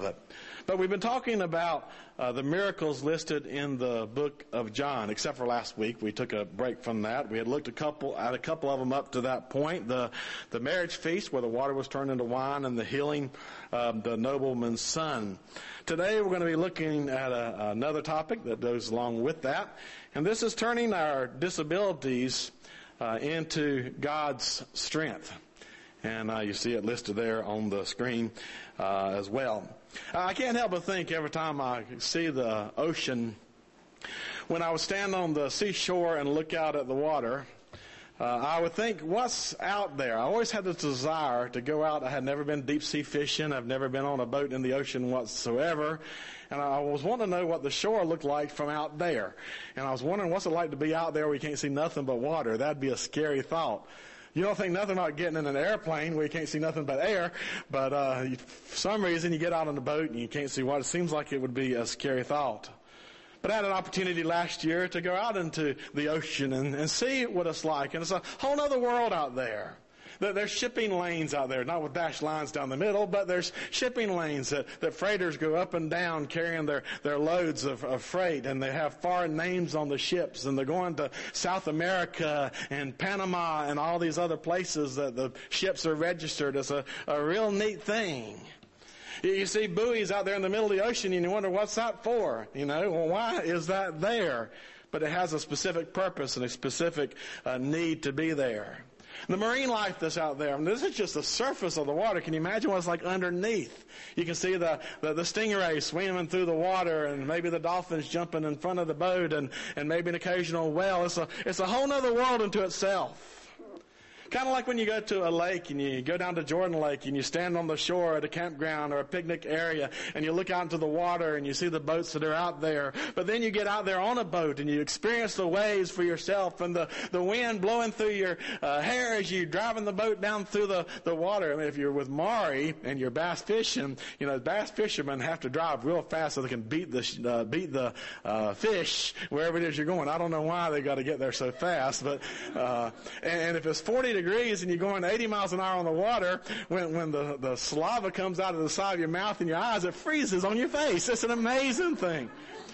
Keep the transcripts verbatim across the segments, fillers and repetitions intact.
it. But we've been talking about uh, the miracles listed in the book of John, except for last week. We took a break from that. We had looked a couple at a couple of them up to that point. The the marriage feast where the water was turned into wine, and the healing of the nobleman's son. Today we're going to be looking at a, another topic that goes along with that, and this is turning our disabilities uh, into God's strength. And uh, you see it listed there on the screen uh, as well. I can't help but think every time I see the ocean, when I would stand on the seashore and look out at the water, uh, I would think, what's out there? I always had this desire to go out. I had never been deep sea fishing. I've never been on a boat in the ocean whatsoever. And I was wanting to know what the shore looked like from out there. And I was wondering, what's it like to be out there where you can't see nothing but water? That'd be a scary thought. You don't think nothing about getting in an airplane where you can't see nothing but air, but uh, for some reason you get out on the boat and you can't see what. It seems like it would be a scary thought. But I had an opportunity last year to go out into the ocean and, and see what it's like. And it's a whole other world out there. There's shipping lanes out there, not with dashed lines down the middle, but there's shipping lanes that, that freighters go up and down carrying their, their loads of, of freight, and they have foreign names on the ships, and they're going to South America and Panama and all these other places that the ships are registered. It's a, a real neat thing. You see buoys out there in the middle of the ocean and you wonder, what's that for? You know, well, why is that there? But it has a specific purpose and a specific uh, need to be there. The marine life that's out there, I mean, this is just the surface of the water. Can you imagine what it's like underneath? You can see the, the, the stingrays swimming through the water, and maybe the dolphins jumping in front of the boat, and, and maybe an occasional whale. It's a, it's a whole other world unto itself. Kind of like when you go to a lake and you go down to Jordan Lake and you stand on the shore at a campground or a picnic area and you look out into the water and you see the boats that are out there. But then you get out there on a boat and you experience the waves for yourself and the, the wind blowing through your uh, hair as you're driving the boat down through the, the water. I mean, if you're with Maury and you're bass fishing, you know, bass fishermen have to drive real fast so they can beat the, uh, beat the uh, fish wherever it is you're going. I don't know why they got to get there so fast, but uh, and, and if it's forty degrees and you're going eighty miles an hour on the water, when when the, the saliva comes out of the side of your mouth and your eyes, it freezes on your face. It's an amazing thing.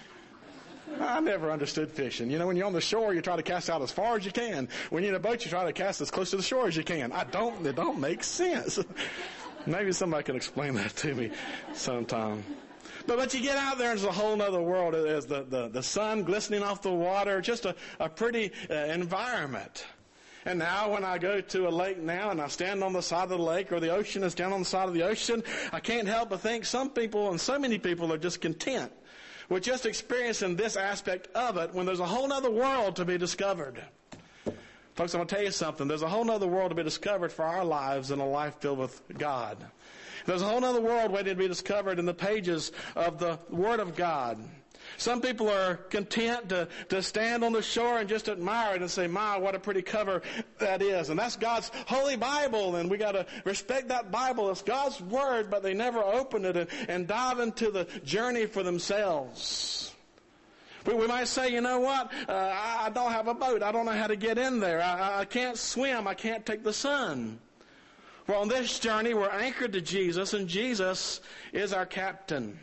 I never understood fishing. You know, when you're on the shore, you try to cast out as far as you can. When you're in a boat, you try to cast as close to the shore as you can. I don't, it don't make sense. Maybe somebody can explain that to me sometime. But, but you get out there and there's a whole other world. There's the, the, the sun glistening off the water, just a, a pretty uh, environment. And now when I go to a lake now and I stand on the side of the lake or the ocean is down on the side of the ocean, I can't help but think some people and so many people are just content with just experiencing this aspect of it when there's a whole other world to be discovered. Folks, I'm going to tell you something. There's a whole other world to be discovered for our lives in a life filled with God. There's a whole other world waiting to be discovered in the pages of the Word of God. Some people are content to, to stand on the shore and just admire it and say, my, what a pretty cover that is. And that's God's holy Bible, and we got to respect that Bible. It's God's Word, but they never open it and, and dive into the journey for themselves. We, we might say, you know what, uh, I, I don't have a boat. I don't know how to get in there. I, I can't swim. I can't take the sun. Well, on this journey, we're anchored to Jesus, and Jesus is our captain.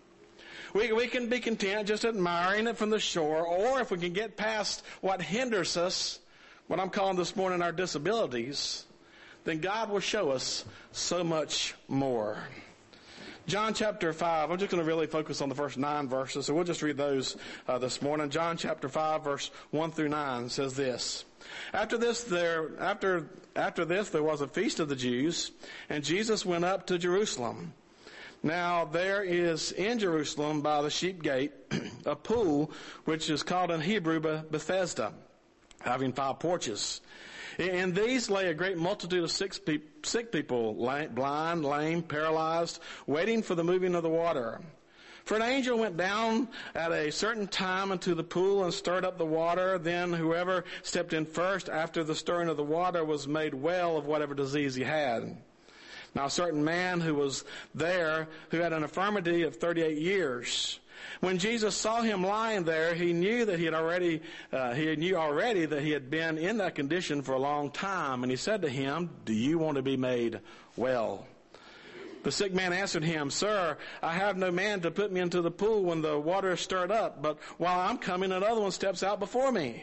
We, we can be content just admiring it from the shore, or if we can get past what hinders us, what I'm calling this morning our disabilities, then God will show us so much more. John chapter five, I'm just going to really focus on the first nine verses, so we'll just read those uh, this morning. John chapter five, verse one through nine says this. After this, there, after, after this, there was a feast of the Jews, and Jesus went up to Jerusalem. Now there is in Jerusalem by the sheep gate a pool which is called in Hebrew Bethesda, having five porches. In these lay a great multitude of sick people, blind, lame, paralyzed, waiting for the moving of the water. For an angel went down at a certain time into the pool and stirred up the water. Then whoever stepped in first after the stirring of the water was made well of whatever disease he had. Now a certain man who was there, who had an infirmity of thirty-eight years, when Jesus saw him lying there, he knew that he had already, uh, he knew already that he had been in that condition for a long time. And he said to him, "Do you want to be made well?" The sick man answered him, Sir, I have no man to put me into the pool when the water is stirred up, but while I'm coming, another one steps out before me.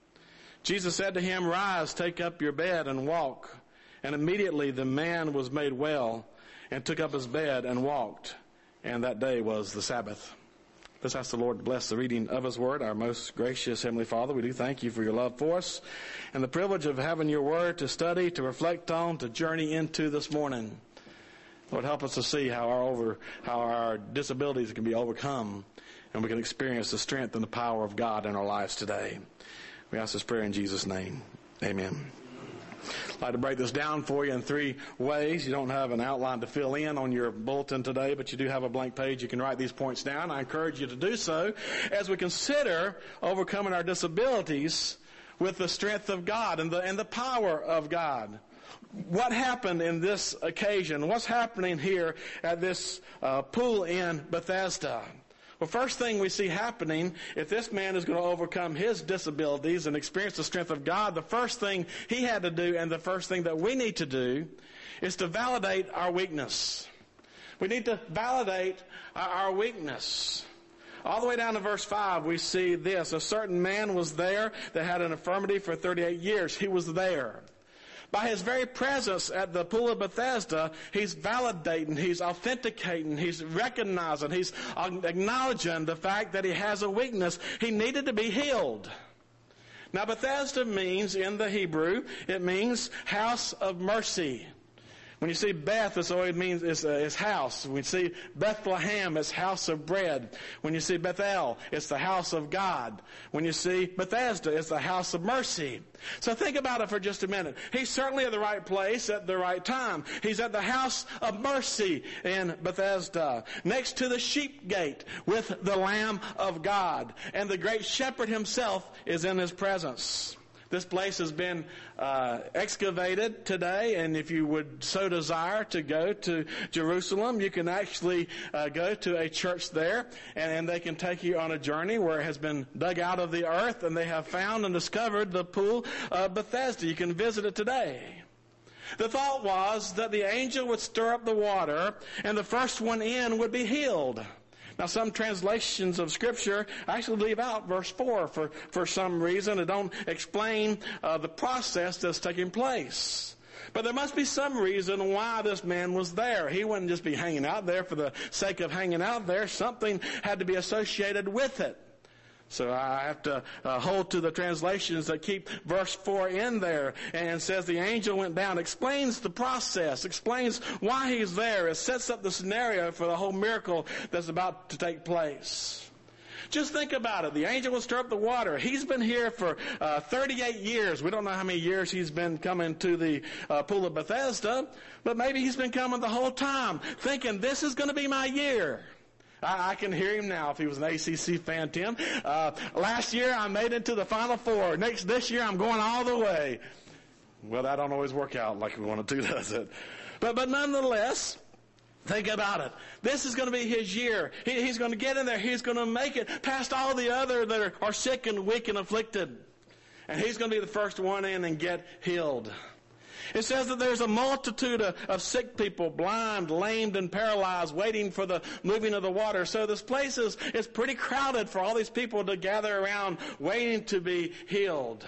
Jesus said to him, Rise, take up your bed and walk. And immediately the man was made well and took up his bed and walked. And that day was the Sabbath. Let's ask the Lord to bless the reading of His Word. Our most gracious Heavenly Father, we do thank You for Your love for us and the privilege of having Your Word to study, to reflect on, to journey into this morning. Lord, help us to see how our over, how our disabilities can be overcome and we can experience the strength and the power of God in our lives today. We ask this prayer in Jesus' name. Amen. I'd like to break this down for you in three ways. You don't have an outline to fill in on your bulletin today, but you do have a blank page. You can write these points down. I encourage you to do so as we consider overcoming our disabilities with the strength of God and the, and the power of God. What happened in this occasion? What's happening here at this uh, pool in Bethesda? Well, first thing we see happening, if this man is going to overcome his disabilities and experience the strength of God, the first thing he had to do and the first thing that we need to do is to validate our weakness. We need to validate our weakness. All the way down to verse five, we see this. A certain man was there that had an infirmity for thirty-eight years. He was there. By his very presence at the pool of Bethesda, he's validating, he's authenticating, he's recognizing, he's acknowledging the fact that he has a weakness. He needed to be healed. Now, Bethesda means, in the Hebrew, it means house of mercy. When you see Beth, it always means it's, uh, it's house. When you see Bethlehem, it's house of bread. When you see Bethel, it's the house of God. When you see Bethesda, it's the house of mercy. So think about it for just a minute. He's certainly at the right place at the right time. He's at the house of mercy in Bethesda, next to the sheep gate with the Lamb of God. And the great shepherd himself is in his presence. This place has been uh, excavated today, and if you would so desire to go to Jerusalem, you can actually uh, go to a church there, and, and they can take you on a journey where it has been dug out of the earth, and they have found and discovered the pool of Bethesda. You can visit it today. The thought was that the angel would stir up the water, and the first one in would be healed. Now, some translations of Scripture actually leave out verse four for, for some reason. They don't explain uh, the process that's taking place. But there must be some reason why this man was there. He wouldn't just be hanging out there for the sake of hanging out there. Something had to be associated with it. So I have to uh, hold to the translations that keep verse four in there and says the angel went down, explains the process, explains why he's there. It sets up the scenario for the whole miracle that's about to take place. Just think about it. The angel will stir up the water. He's been here for uh, thirty-eight years. We don't know how many years he's been coming to the uh, pool of Bethesda, but maybe he's been coming the whole time thinking this is going to be my year. I can hear him now if he was an A C C fan, Tim. Uh, last year I made it to the Final Four. Next This year I'm going all the way. Well, that don't always work out like we want to do, does it? But, but nonetheless, think about it. This is going to be his year. He, he's going to get in there. He's going to make it past all the other that are, are sick and weak and afflicted. And he's going to be the first one in and get healed. It says that there's a multitude of, of sick people, blind, lamed, and paralyzed, waiting for the moving of the water. So this place is, is pretty crowded for all these people to gather around, waiting to be healed.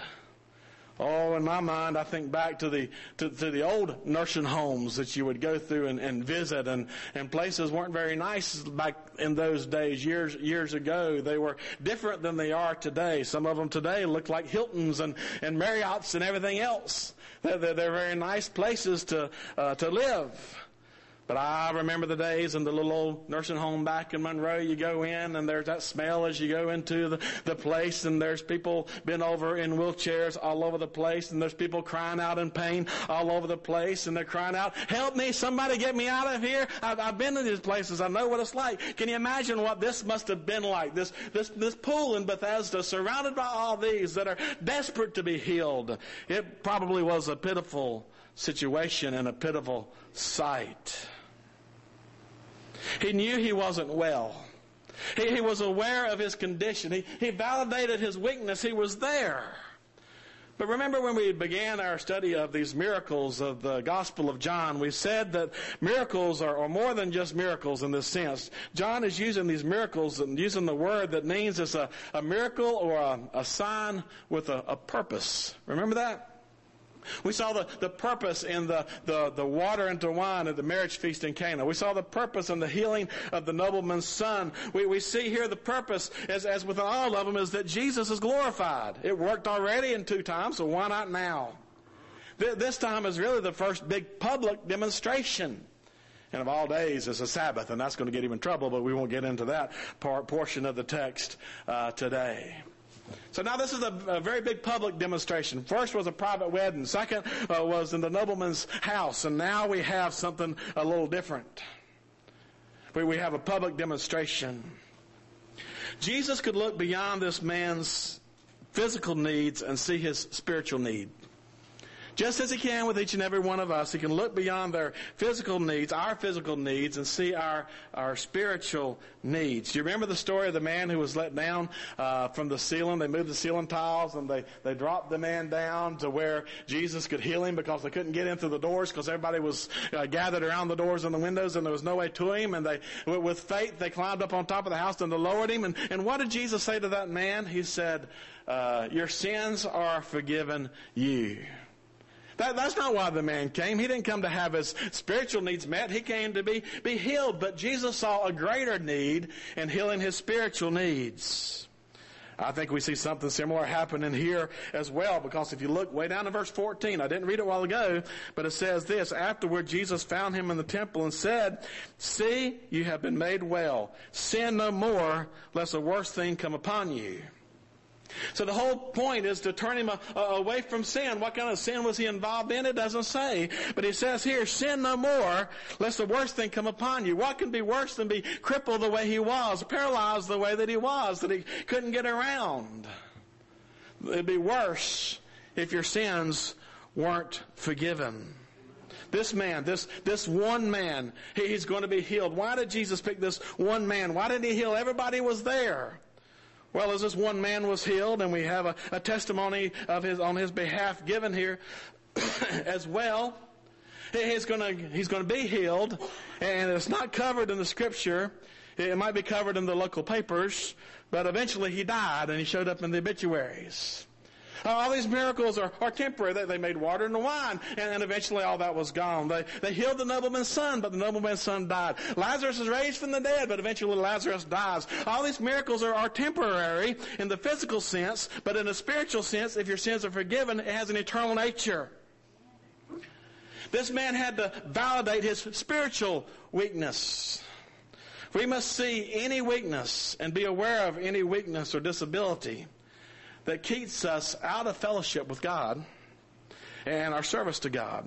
Oh, in my mind, I think back to the to, to the old nursing homes that you would go through and, and visit, and, and places weren't very nice back in those days, years years ago. They were different than they are today. Some of them today look like Hiltons and, and Marriotts and everything else. They're, they're, they're very nice places to uh, to live. But I remember the days in the little old nursing home back in Monroe. You go in and there's that smell as you go into the, the place, and there's people bent over in wheelchairs all over the place, and there's people crying out in pain all over the place, and they're crying out, help me, somebody get me out of here. I've, I've been to these places. I know what it's like. Can you imagine what this must have been like? This, this, this pool in Bethesda surrounded by all these that are desperate to be healed. It probably was a pitiful situation and a pitiful sight. He knew he wasn't well. He, he was aware of his condition. He, he validated his weakness. He was there. But remember when we began our study of these miracles of the Gospel of John, we said that miracles are, are more than just miracles in this sense. John is using these miracles and using the word that means it's a, a miracle or a, a sign with a, a purpose. Remember that? We saw the, the purpose in the, the, the water into wine at the marriage feast in Cana. We saw the purpose in the healing of the nobleman's son. We, we see here the purpose, as, as with all of them, is that Jesus is glorified. It worked already in two times, so why not now? Th- this time is really the first big public demonstration. And of all days, it's a Sabbath, and that's going to get him in trouble, but we won't get into that part, portion of the text uh, today. So now this is a, a very big public demonstration. First was a private wedding. Second uh, was in the nobleman's house. And now we have something a little different. We, we have a public demonstration. Jesus could look beyond this man's physical needs and see his spiritual need. Just as he can with each and every one of us, he can look beyond their physical needs, our physical needs, and see our, our spiritual needs. Do you remember the story of the man who was let down uh, from the ceiling? They moved the ceiling tiles, and they, they dropped the man down to where Jesus could heal him because they couldn't get in through the doors because everybody was uh, gathered around the doors and the windows, and there was no way to him. And they, with faith, they climbed up on top of the house and they lowered him. And, and what did Jesus say to that man? He said, uh, your sins are forgiven you. That, that's not why the man came. He didn't come to have his spiritual needs met. He came to be, be healed. But Jesus saw a greater need in healing his spiritual needs. I think we see something similar happening here as well, because if you look way down to verse fourteen, I didn't read it a while ago, but it says this: afterward Jesus found him in the temple and said, see, you have been made well. Sin no more, lest a worse thing come upon you. So the whole point is to turn him a, a, away from sin. What kind of sin was he involved in? It doesn't say. But he says here, sin no more, lest the worst thing come upon you. What can be worse than be crippled the way he was, paralyzed the way that he was, that he couldn't get around? It'd be worse if your sins weren't forgiven. This man, this, this one man, he, he's going to be healed. Why did Jesus pick this one man? Why didn't he heal? Everybody was there. Well, as this one man was healed, and we have a, a testimony of his on his behalf given here as well. He's going to he's going to be healed, and it's not covered in the Scripture. It might be covered in the local papers, but eventually he died, and he showed up in the obituaries. All these miracles are, are temporary. They, they made water into wine, and, and eventually all that was gone. They, they healed the nobleman's son, but the nobleman's son died. Lazarus is raised from the dead, but eventually Lazarus dies. All these miracles are, are temporary in the physical sense, but in a spiritual sense, if your sins are forgiven, it has an eternal nature. This man had to validate his spiritual weakness. We must see any weakness and be aware of any weakness or disability that keeps us out of fellowship with God and our service to God.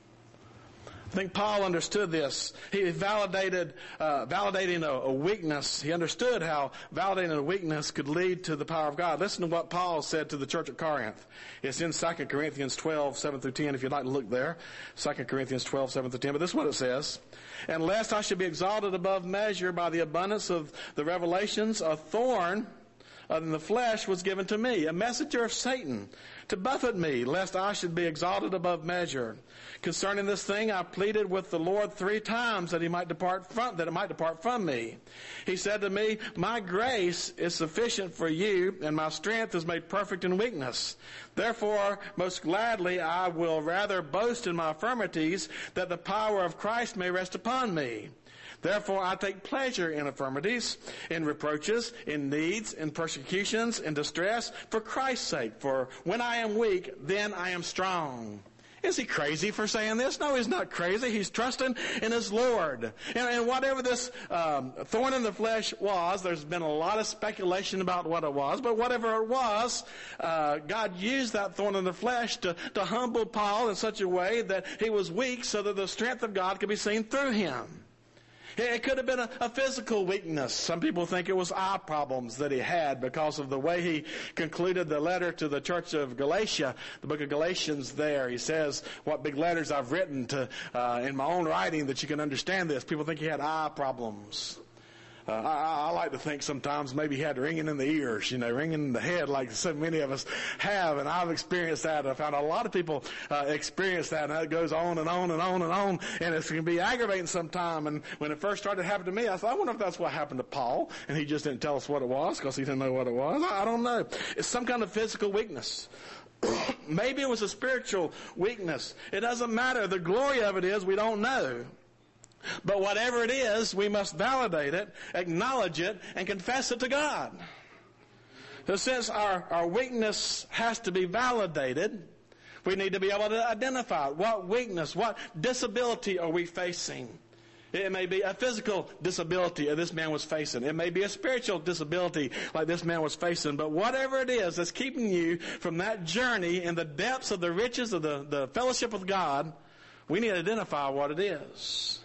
I think Paul understood this. He validated, uh, validating a, a weakness. He understood how validating a weakness could lead to the power of God. Listen to what Paul said to the church at Corinth. It's in Second Corinthians twelve, seven through ten, if you'd like to look there. Second Corinthians twelve, seven through ten. But this is what it says. And lest I should be exalted above measure by the abundance of the revelations, a thorn in the flesh was given to me, a messenger of Satan, to buffet me, lest I should be exalted above measure. Concerning this thing, I pleaded with the Lord three times that he might depart from, that it might depart from me. He said to me, my grace is sufficient for you, and my strength is made perfect in weakness. Therefore, most gladly I will rather boast in my infirmities, that the power of Christ may rest upon me. Therefore, I take pleasure in infirmities, in reproaches, in needs, in persecutions, in distress, for Christ's sake. For when I am weak, then I am strong. Is he crazy for saying this? No, he's not crazy. He's trusting in his Lord. And, and whatever this um, thorn in the flesh was, there's been a lot of speculation about what it was, but whatever it was, uh, God used that thorn in the flesh to, to humble Paul in such a way that he was weak so that the strength of God could be seen through him. It could have been a, a physical weakness. Some people think it was eye problems that he had because of the way he concluded the letter to the church of Galatia, the book of Galatians there. He says, what big letters I've written to uh, in my own writing that you can understand this. People think he had eye problems. Uh, I, I like to think sometimes maybe he had ringing in the ears, you know, ringing in the head like so many of us have. And I've experienced that. I found a lot of people uh, experience that. And it goes on and on and on and on. And it can be aggravating sometime. And when it first started happening to me, I thought, I wonder if that's what happened to Paul. And he just didn't tell us what it was because he didn't know what it was. I, I don't know. It's some kind of physical weakness. Maybe it was a spiritual weakness. It doesn't matter. The glory of it is we don't know. But whatever it is, we must validate it, acknowledge it, and confess it to God. So since our, our weakness has to be validated, we need to be able to identify what weakness, what disability are we facing. It may be a physical disability that this man was facing. It may be a spiritual disability like this man was facing. But whatever it is that's keeping you from that journey in the depths of the riches of the, the fellowship with God, we need to identify what it is.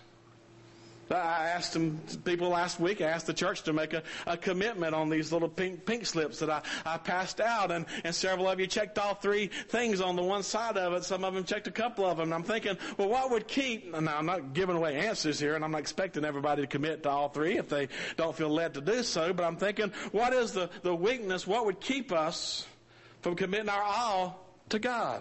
I asked them, people last week, I asked the church to make a, a commitment on these little pink pink slips that I, I passed out, and, and several of you checked all three things on the one side of it. Some of them checked a couple of them. And I'm thinking, well, what would keep, now I'm not giving away answers here, and I'm not expecting everybody to commit to all three if they don't feel led to do so, but I'm thinking, what is the, the weakness, what would keep us from committing our all to God?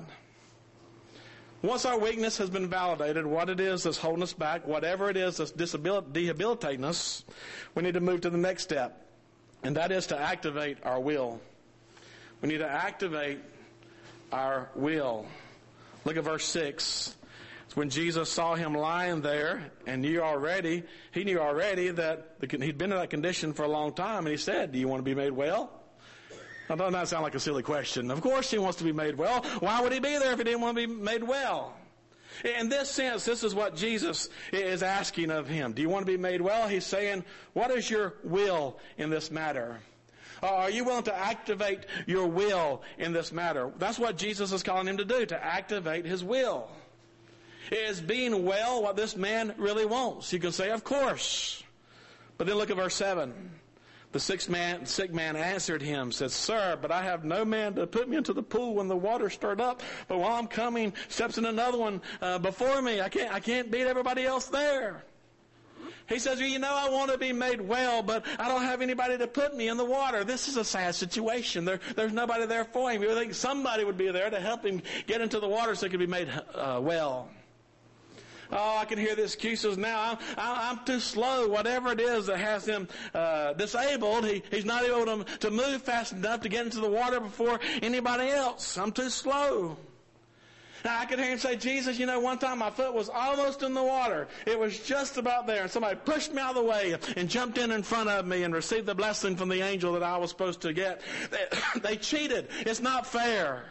Once our weakness has been validated, what it is that's holding us back, whatever it is that's debilitating us, we need to move to the next step, and that is to activate our will. We need to activate our will. Look at verse six. It's when Jesus saw him lying there and knew already, he knew already that the, he'd been in that condition for a long time, and he said, do you want to be made well? Now, doesn't that sound like a silly question? Of course he wants to be made well. Why would he be there if he didn't want to be made well? In this sense, this is what Jesus is asking of him. Do you want to be made well? He's saying, what is your will in this matter? Are you willing to activate your will in this matter? That's what Jesus is calling him to do, to activate his will. Is being well what this man really wants? You can say, of course. But then look at verse seven. The sick man, sick man answered him, said, Sir, but I have no man to put me into the pool when the water stirred up. But while I'm coming, steps in another one uh, before me. I can't, I can't beat everybody else there. He says, well, you know, I want to be made well, but I don't have anybody to put me in the water. This is a sad situation. There, there's nobody there for him. You would think somebody would be there to help him get into the water so he could be made uh, well. Oh, I can hear the excuses now. I'm, I'm too slow. Whatever it is that has him uh, disabled, he, he's not able to, to move fast enough to get into the water before anybody else. I'm too slow. Now, I can hear him say, Jesus, you know, one time my foot was almost in the water. It was just about there. And somebody pushed me out of the way and jumped in in front of me and received the blessing from the angel that I was supposed to get. They, they cheated. It's not fair.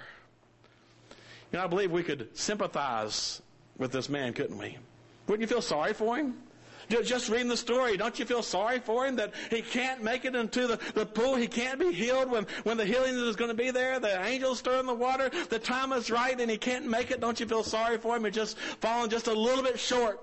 You know, I believe we could sympathize with this man, couldn't we? Wouldn't you feel sorry for him? Just reading the story, don't you feel sorry for him that he can't make it into the, the pool? He can't be healed when, when the healing is going to be there. The angels stir in the water. The time is right and he can't make it. Don't you feel sorry for him? He's just falling just a little bit short.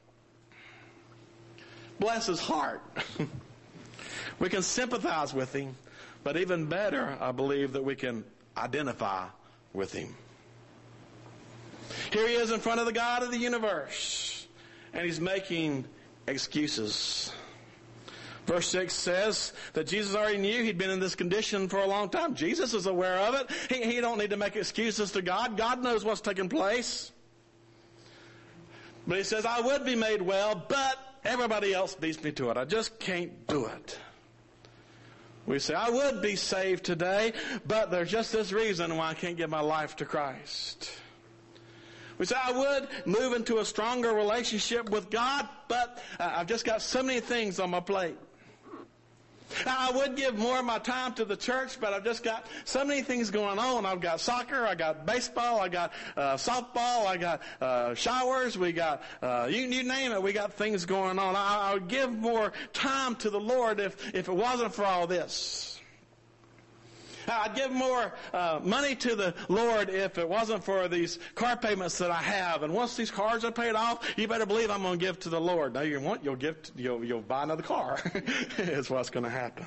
Bless his heart. We can sympathize with him, but even better, I believe that we can identify with him. Here he is in front of the God of the universe, and he's making excuses. Verse six says that Jesus already knew he'd been in this condition for a long time. Jesus is aware of it. He, he don't need to make excuses to God. God knows what's taking place. But he says, I would be made well, but everybody else beats me to it. I just can't do it. We say, I would be saved today, but there's just this reason why I can't give my life to Christ. We say, I would move into a stronger relationship with God, but uh, I've just got so many things on my plate. I would give more of my time to the church, but I've just got so many things going on. I've got soccer, I got baseball, I got uh, softball, I got uh, showers, we got, uh, you, you name it, we got things going on. I, I would give more time to the Lord if, if it wasn't for all this. I'd give more uh, money to the Lord if it wasn't for these car payments that I have. And once these cars are paid off, you better believe I'm going to give to the Lord. Now you want, you'll give, to, you'll, you'll buy another car. Is what's going to happen.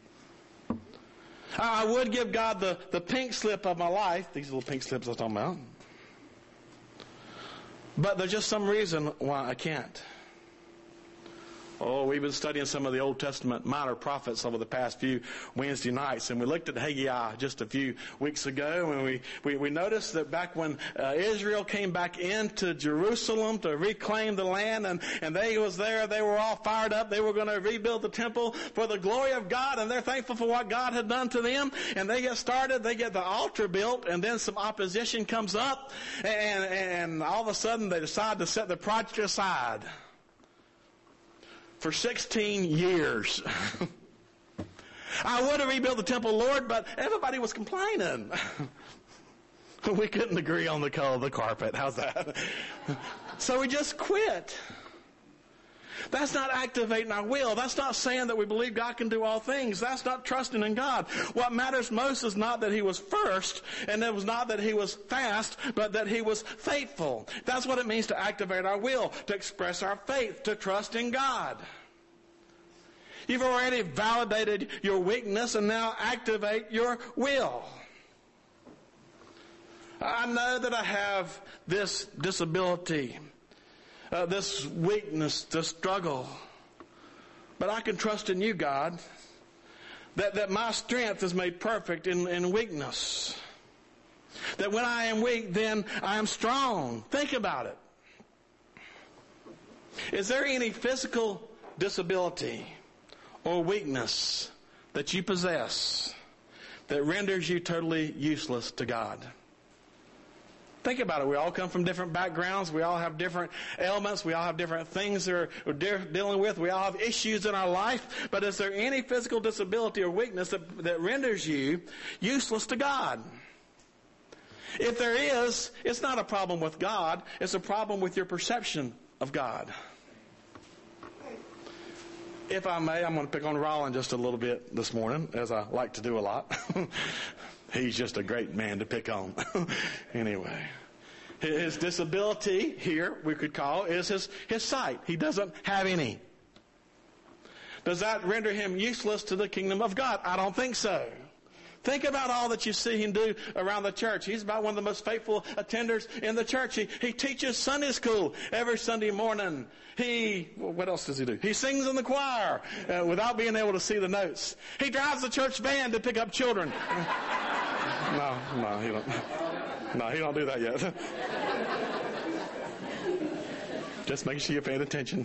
I would give God the, the pink slip of my life. These little pink slips I'm talking about. But there's just some reason why I can't. Oh, we've been studying some of the Old Testament minor prophets over the past few Wednesday nights, and we looked at Haggai just a few weeks ago, and we, we, we noticed that back when uh, Israel came back into Jerusalem to reclaim the land, and, and they was there, they were all fired up. They were going to rebuild the temple for the glory of God, and they're thankful for what God had done to them, and they get started, they get the altar built, and then some opposition comes up, and, and all of a sudden they decide to set the project aside. For sixteen years. I would have rebuilt the temple, Lord, but everybody was complaining. We couldn't agree on the color of the carpet. How's that? So we just quit. That's not activating our will. That's not saying that we believe God can do all things. That's not trusting in God. What matters most is not that he was first, and it was not that he was fast, but that he was faithful. That's what it means to activate our will, to express our faith, to trust in God. You've already validated your weakness, and now activate your will. I know that I have this disability, uh, this weakness, this struggle. But I can trust in you, God, that, that my strength is made perfect in, in weakness. That when I am weak, then I am strong. Think about it. Is there any physical disability or weakness that you possess that renders you totally useless to God? Think about it. We all come from different backgrounds. We all have different ailments. We all have different things that we're de- dealing with. We all have issues in our life. But is there any physical disability or weakness that, that renders you useless to God? If there is, it's not a problem with God. It's a problem with your perception of God. If I may, I'm going to pick on Rollin just a little bit this morning, as I like to do a lot. He's just a great man to pick on. Anyway, his disability here, we could call, is his, his sight. He doesn't have any. Does that render him useless to the kingdom of God? I don't think so. Think about all that you see him do around the church. He's about one of the most faithful attenders in the church. He, he teaches Sunday school every Sunday morning. He, what else does he do? He sings in the choir uh, without being able to see the notes. He drives the church van to pick up children. No, no, he don't. No, he don't do that yet. Just making sure you're paying attention.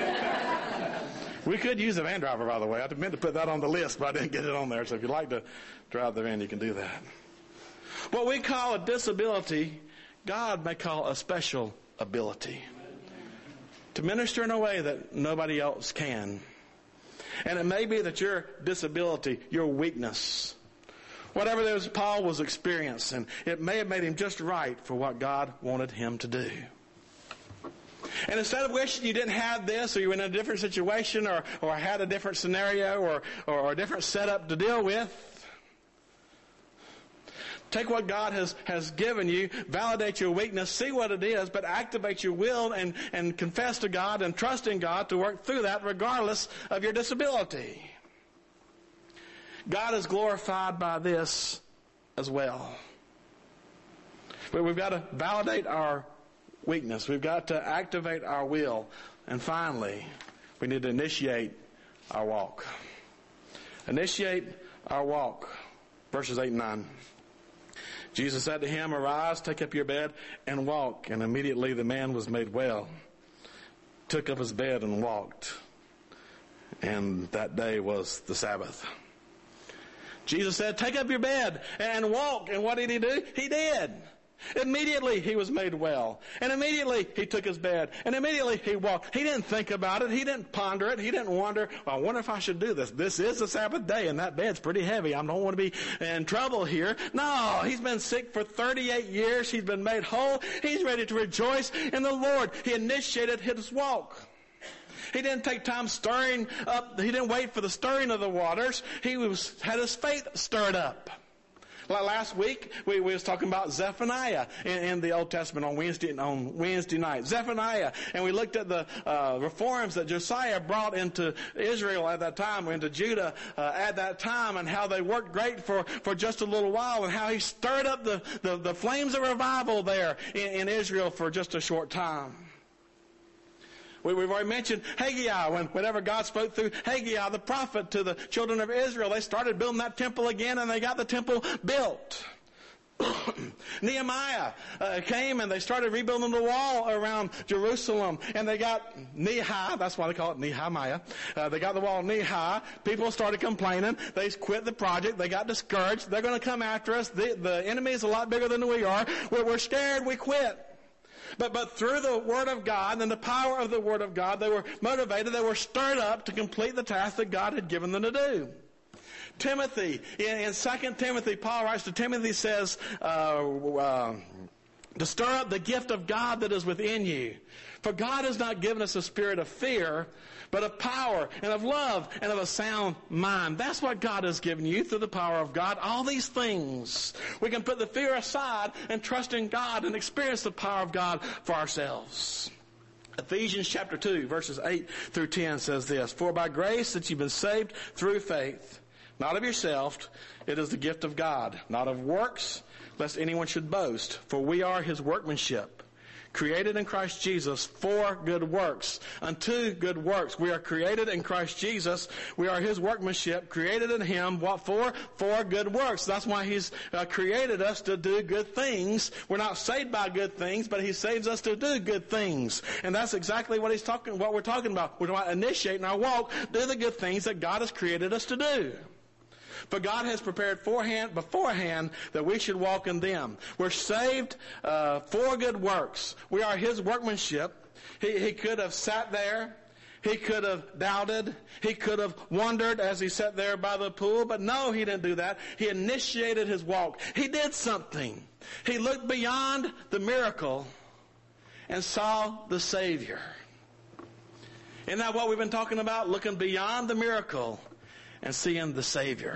We could use a van driver, by the way. I meant to put that on the list, but I didn't get it on there. So if you'd like to drive the van, you can do that. What we call a disability, God may call a special ability. To minister in a way that nobody else can. And it may be that your disability, your weakness, whatever it was Paul was experiencing, it may have made him just right for what God wanted him to do. And instead of wishing you didn't have this, or you were in a different situation, or, or had a different scenario, or, or a different setup to deal with, take what God has, has given you, validate your weakness, see what it is, but activate your will and, and confess to God and trust in God to work through that regardless of your disability. God is glorified by this as well. But we've got to validate our weakness. We've got to activate our will. And finally, we need to initiate our walk. Initiate our walk. Verses eight and nine. Jesus said to him, "Arise, take up your bed, and walk." And immediately the man was made well, took up his bed and walked. And that day was the Sabbath. Jesus said, "Take up your bed and walk." And what did he do? He did. Immediately he was made well. And immediately he took his bed. And immediately he walked. He didn't think about it. He didn't ponder it. He didn't wonder, well, I wonder if I should do this. This is the Sabbath day and that bed's pretty heavy. I don't want to be in trouble here. No, he's been sick for thirty-eight years. He's been made whole. He's ready to rejoice in the Lord. He initiated his walk. He didn't take time stirring up. He didn't wait for the stirring of the waters. He was had his faith stirred up. Like last week, we, we was talking about Zephaniah in, in the Old Testament on Wednesday on Wednesday night. Zephaniah, and we looked at the uh, reforms that Josiah brought into Israel at that time, or into Judah uh, at that time, and how they worked great for, for just a little while, and how he stirred up the, the, the flames of revival there in, in Israel for just a short time. We, we've already mentioned Haggai. When, whenever God spoke through Haggai, the prophet, to the children of Israel, they started building that temple again, and they got the temple built. Nehemiah uh, came and they started rebuilding the wall around Jerusalem, and they got knee-high. That's why they call it Nehemiah. Uh, they got the wall knee-high. People started complaining. They quit the project. They got discouraged. They're going to come after us. The, the enemy is a lot bigger than we are. We're, we're scared. We quit. But, but through the Word of God and the power of the Word of God, they were motivated. They were stirred up to complete the task that God had given them to do. Timothy, in, in Second Timothy, Paul writes to Timothy, says, uh, uh, to stir up the gift of God that is within you. For God has not given us a spirit of fear, but of power and of love and of a sound mind. That's what God has given you through the power of God. All these things. We can put the fear aside and trust in God and experience the power of God for ourselves. Ephesians chapter two, verses eight through ten says this, For by grace that you've been saved through faith, not of yourself, it is the gift of God, not of works, lest anyone should boast. For we are his workmanship, created in Christ Jesus for good works. Unto good works. We are created in Christ Jesus. We are his workmanship, created in him. What for? For good works. That's why he's uh, created us to do good things. We're not saved by good things, but he saves us to do good things. And that's exactly what he's talking, what we're talking about. We're talking about initiating our walk, do the good things that God has created us to do. For God has prepared forehand, beforehand that we should walk in them. We're saved uh, for good works. We are his workmanship. He, he could have sat there. He could have doubted. He could have wondered as he sat there by the pool. But no, he didn't do that. He initiated his walk. He did something. He looked beyond the miracle and saw the Savior. Isn't that what we've been talking about? Looking beyond the miracle and seeing the Savior.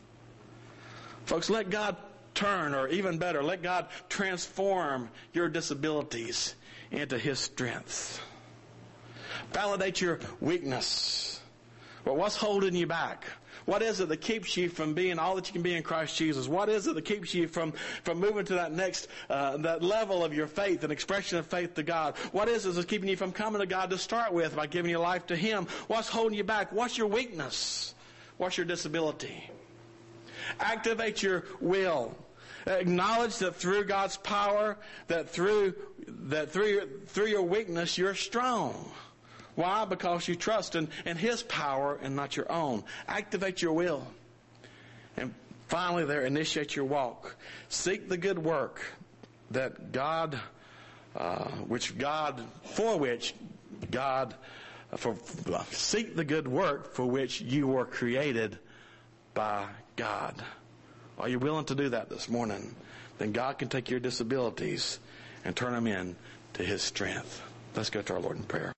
Folks, let God turn, or even better, let God transform your disabilities into his strength. Validate your weakness. Well, what's holding you back? What is it that keeps you from being all that you can be in Christ Jesus? What is it that keeps you from, from moving to that next, uh, that level of your faith, an expression of faith to God? What is it that's keeping you from coming to God to start with by giving your life to him? What's holding you back? What's your weakness? What's your disability? Activate your will. Acknowledge that through God's power, that through that through through your weakness, you're strong. Why? Because you trust in, in his power and not your own. Activate your will. And finally there, initiate your walk. Seek the good work that God, uh, which God, for which God, for seek the good work for which you were created by God. Are you willing to do that this morning? Then God can take your disabilities and turn them in to his strength. Let's go to our Lord in prayer.